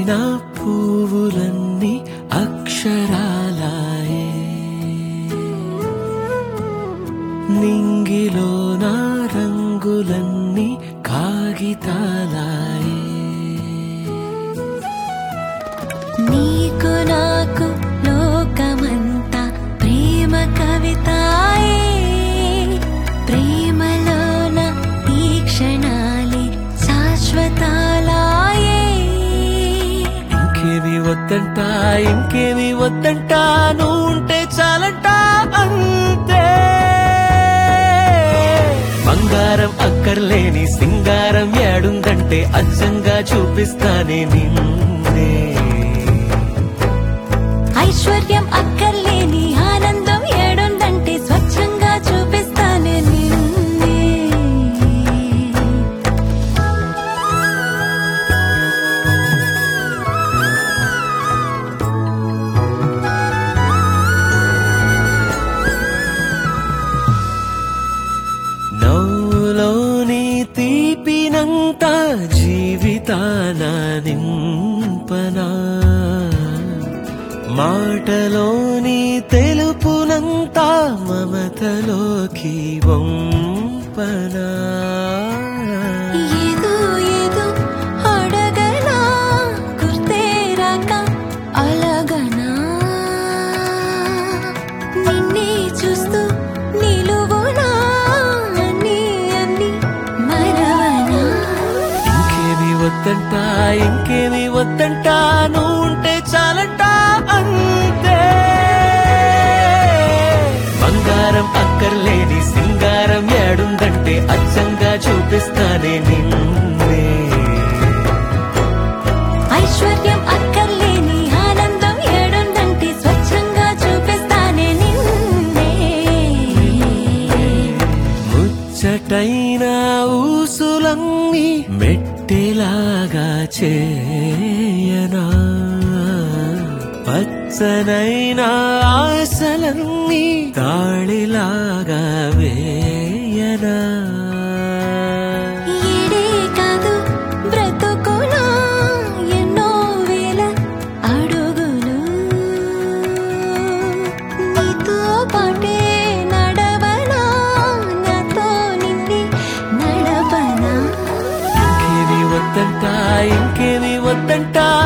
నా పువ్వులన్నీ అక్షరాలాయే, నింగిలో నా రంగులన్నీ కాగితాలాయే. నీకు నాకు లోకమంతా ప్రేమ కవితాయే, ప్రేమలోన ఈ క్షణాలే శాశ్వతాలాయే. ఇంకేమి వద్దంట, ఇంకేమి వద్దంట, నువ్వు ఉంటే చాలంట అంతే. బంగారం అక్కర్లేని సింగారం ఏడుందంటే అచ్చంగా చూపిస్తానే నిన్నే. ఐశ్వర్యం అక్కర్లేని ఆనందం ఏడుందంటే స్వచ్ఛంగా చూపిస్తానే నిన్నే. నవ్వులోని తీపినంత జీవితాన నింపనా, మాటలోని తెలుపునంత మమతలోకి వంపనా. ఏదో ఏదో అడగనా గుర్తేరాక అలగనా, నిన్నే చూస్తూ నిలువునా అన్ని అన్ని మరవనా. ఇంకేమి వద్దంట, ఇంకేమి వద్దంట, నువ్వు ఉంటే చాలంట అంతే. బంగారం అక్కర్లేని సింగారం ఏడుందంటే అచ్చంగా చూపిస్తానే నిన్నే. ఐశ్వర్యం అక్కర్లేని ఆనందం ఏడుందంటే స్వచ్ఛంగా చూపిస్తానే నిన్నే. ముచ్చటైన ఊసులన్నీ మెట్టెలాగా చేయనా, పచ్చనైన ఆశలన్నీ తాళిలాగా వేయనా. ఈడే కాదు బ్రతుకునా ఎన్నో వేల అడుగులు, నీతో పాటే నడవనా నాతో నిన్నే నడపనా. ఇంకేమి వద్దంట, ఇంకేమి వద్దంట,